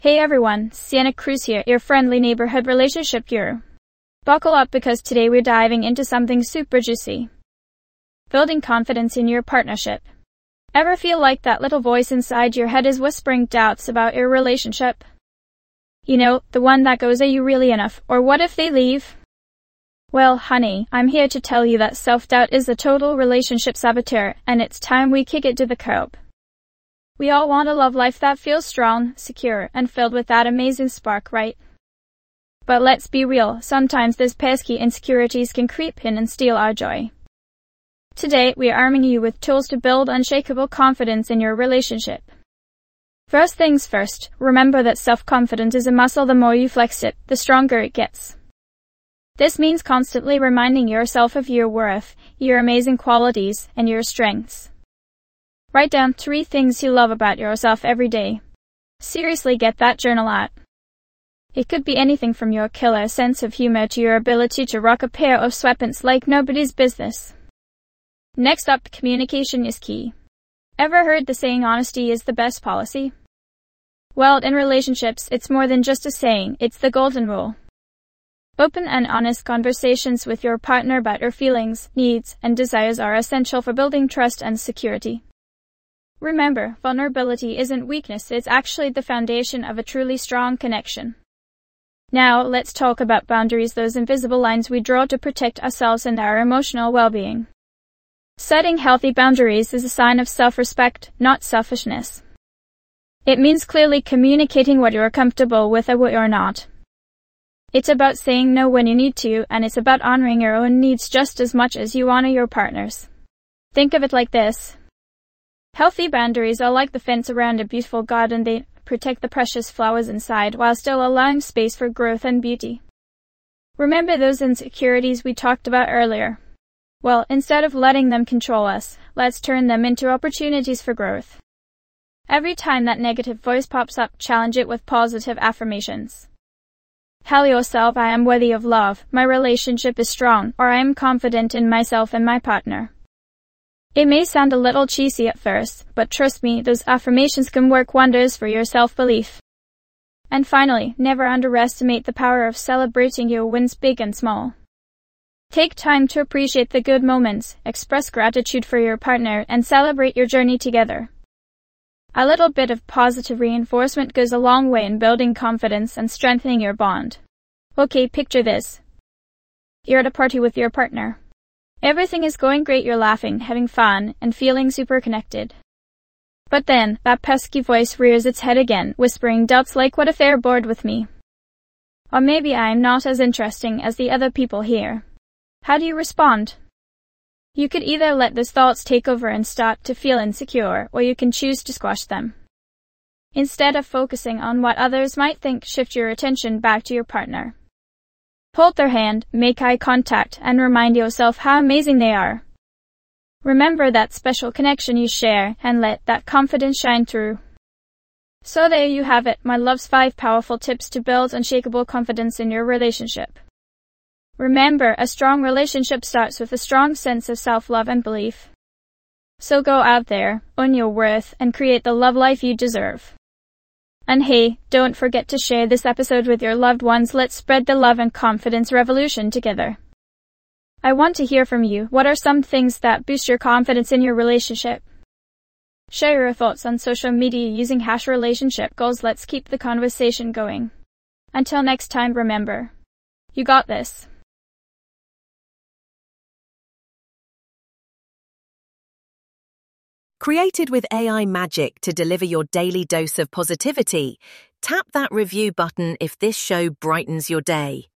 Hey everyone, Sienna Cruz here, your friendly neighborhood relationship guru. Buckle up because today we're diving into something super juicy. Building confidence in your partnership. Ever feel like that little voice inside your head is whispering doubts about your relationship? You know, the one that goes, are you really enough, or what if they leave? Well, honey, I'm here to tell you that self-doubt is a total relationship saboteur, and it's time we kick it to the curb. We all want a love life that feels strong, secure, and filled with that amazing spark, right? But let's be real, sometimes these pesky insecurities can creep in and steal our joy. Today, we are arming you with tools to build unshakable confidence in your relationship. First things first, remember that self-confidence is a muscle. The more you flex it, the stronger it gets. This means constantly reminding yourself of your worth, your amazing qualities, and your strengths. Write down 3 things you love about yourself every day. Seriously, get that journal out. It could be anything from your killer sense of humor to your ability to rock a pair of sweatpants like nobody's business. Next up, communication is key. Ever heard the saying, honesty is the best policy? Well, in relationships, it's more than just a saying, it's the golden rule. Open and honest conversations with your partner about your feelings, needs, and desires are essential for building trust and security. Remember, vulnerability isn't weakness, it's actually the foundation of a truly strong connection. Now, let's talk about boundaries, those invisible lines we draw to protect ourselves and our emotional well-being. Setting healthy boundaries is a sign of self-respect, not selfishness. It means clearly communicating what you're comfortable with and what you're not. It's about saying no when you need to, and it's about honoring your own needs just as much as you honor your partner's. Think of it like this. Healthy boundaries are like the fence around a beautiful garden. They protect the precious flowers inside while still allowing space for growth and beauty. Remember those insecurities we talked about earlier? Well, instead of letting them control us, let's turn them into opportunities for growth. Every time that negative voice pops up, challenge it with positive affirmations. Tell yourself, I am worthy of love, my relationship is strong, or I am confident in myself and my partner. It may sound a little cheesy at first, but trust me, those affirmations can work wonders for your self-belief. And finally, never underestimate the power of celebrating your wins, big and small. Take time to appreciate the good moments, express gratitude for your partner, and celebrate your journey together. A little bit of positive reinforcement goes a long way in building confidence and strengthening your bond. Okay, picture this. You're at a party with your partner. Everything is going great, you're laughing, having fun, and feeling super connected. But then, that pesky voice rears its head again, whispering doubts like, what if they're bored with me? Or maybe I'm not as interesting as the other people here. How do you respond? You could either let those thoughts take over and start to feel insecure, or you can choose to squash them. Instead of focusing on what others might think, shift your attention back to your partner. Hold their hand, make eye contact, and remind yourself how amazing they are. Remember that special connection you share, and let that confidence shine through. So there you have it, my love's 5 powerful tips to build unshakable confidence in your relationship. Remember, a strong relationship starts with a strong sense of self-love and belief. So go out there, own your worth, and create the love life you deserve. And hey, don't forget to share this episode with your loved ones. Let's spread the love and confidence revolution together. I want to hear from you. What are some things that boost your confidence in your relationship? Share your thoughts on social media using #RelationshipGoals. Let's keep the conversation going. Until next time, remember, you got this. Created with AI magic to deliver your daily dose of positivity, tap that review button if this show brightens your day.